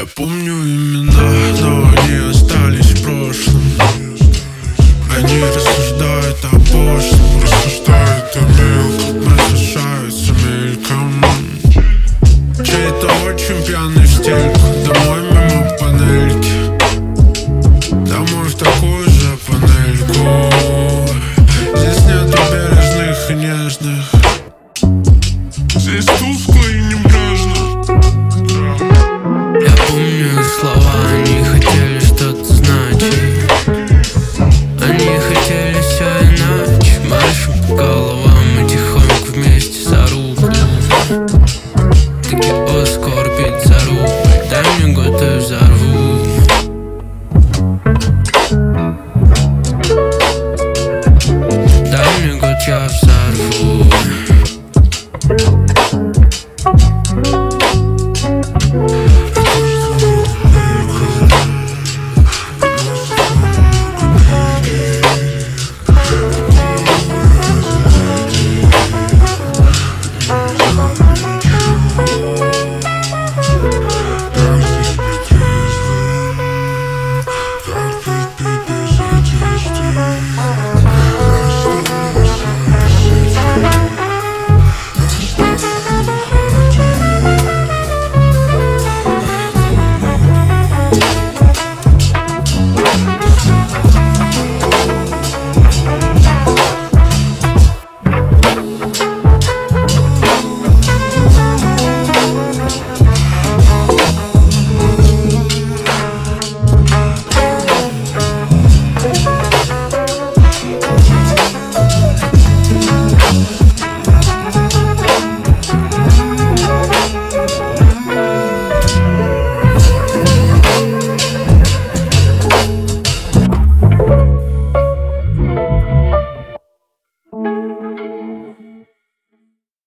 Я помню имена, но они остались в прошлом. Они рассуждают о пошлом, рассуждают о мелком, разрешаются мельком. Чей-то очень пьяный в стельку, домой мимо панельки, домой в такую же панельку. Здесь нету бережных и нежных, здесь тускло и небрежно. Я помню их слова, они хотели что-то значить. Они хотели все иначе. Маршем по головам и тихонько вместе за рубль. Такие о скорбить за рубль. Дай мне год и взорву. Дай мне год, я взорву.